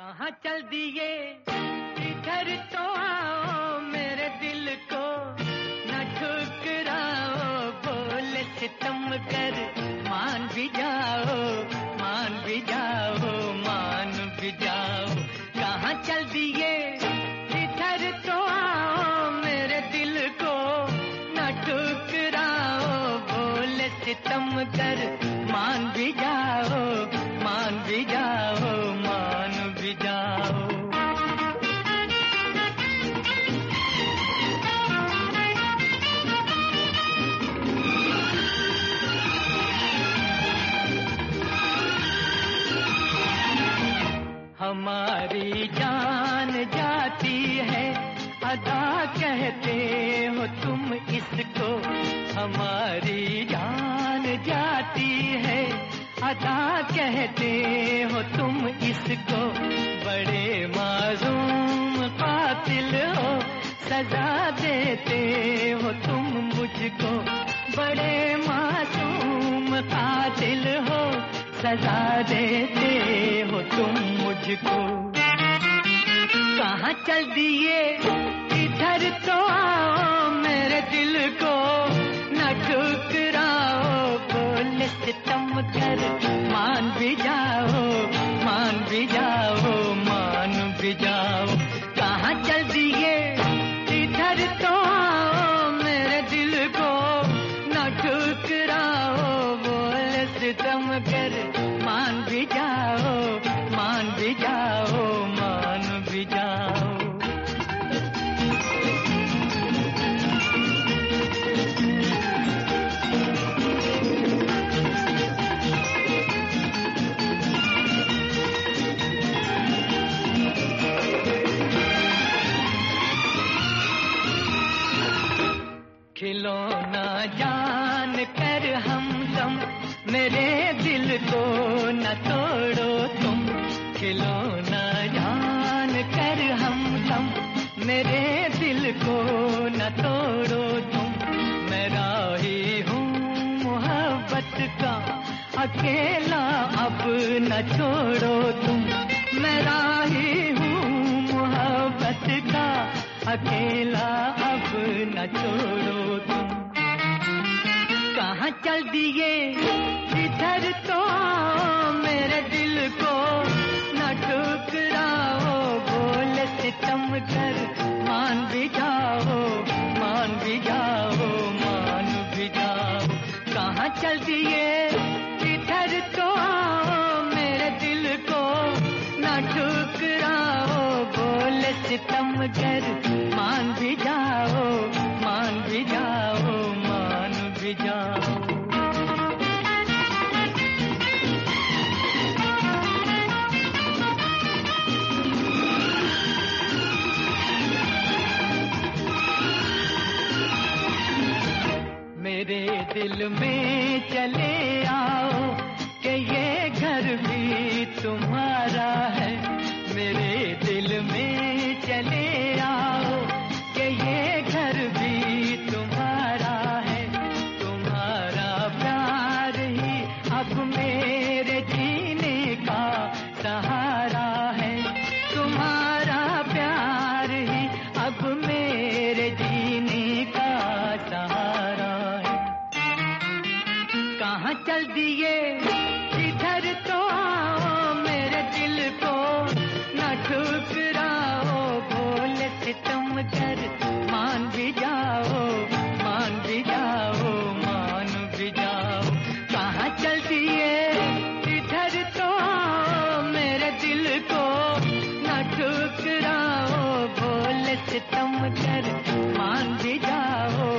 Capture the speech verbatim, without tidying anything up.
कहाँ चल दिए इधर तो आओ, मेरे दिल को न ठुकराओ, बोले सितम कर मान भी जाओ, मान भी जाओ, मान भी जाओ। कहाँ चल दिए इधर तो आओ, मेरे दिल को न ठुकराओ, बोले सितम कर मान भी जाओ, मान भी जाओ, मान भी जाओ। हमारी जान जाती है अदा कहते हो तुम इसको, हमारी जान जाती है अदा कहते हो तुम इसको। बड़े मासूम कातिल हो, सजा देते हो तुम मुझको, बड़े मासूम कातिल हो, सजा देते हो तुम मुझको। कहाँ चल दिए इधर तो आओ, मेरे दिल को न ठुकराओ, बोले सितम कर मान भी जाओ, मान भी जाओ, मान भी जाओ। कहाँ चल दिए इधर तो आओ, मेरे दिल को न ठुकराओ, बोले सितम कर मान भी जाओ, मान भी जाओ, मान भी जाओ। खिलौना जान कर हमदम, मेरे दिल को न तोड़ो तुम, खिलौना जान कर हमदम, मेरे दिल को न तोड़ो तुम। मैं राही हूँ मोहब्बत का अकेला, अब न छोड़ो तुम, मैं राही हूँ मोहब्बत का अकेला, अब न छोड़ो तुम। कहाँ चल दिए इधर तो आओ, मेरे दिल को न ठुकराओ, बोले सितम कर मान भी जाओ, मान भी जाओ, मान भी जाओ। कहाँ चल दिए इधर तो आओ, मेरे दिल को न ठुकराओ, बोले सितम कर मान भी जाओ, मान भी जाओ, मान भी जाओ। मेरे दिल में चले आओ कि ये घर भी तुम्हारा है, मेरे दिल में चले आओ कि ये घर भी तुम्हारा है। तुम्हारा प्यार ही अब मेरे जीने का सहारा है, तुम्हारा प्यार ही अब मेरे जीने का सहारा है। कहाँ चल दिए इधर तो आओ, मेरे दिल को न ठुकराओ, बोले सितम कर मान भी जाओ, मान भी जाओ, मान भी जाओ। कहाँ चल दिए इधर तो आओ, मेरे दिल को न ठुकराओ, बोले सितम कर मान भी जाओ,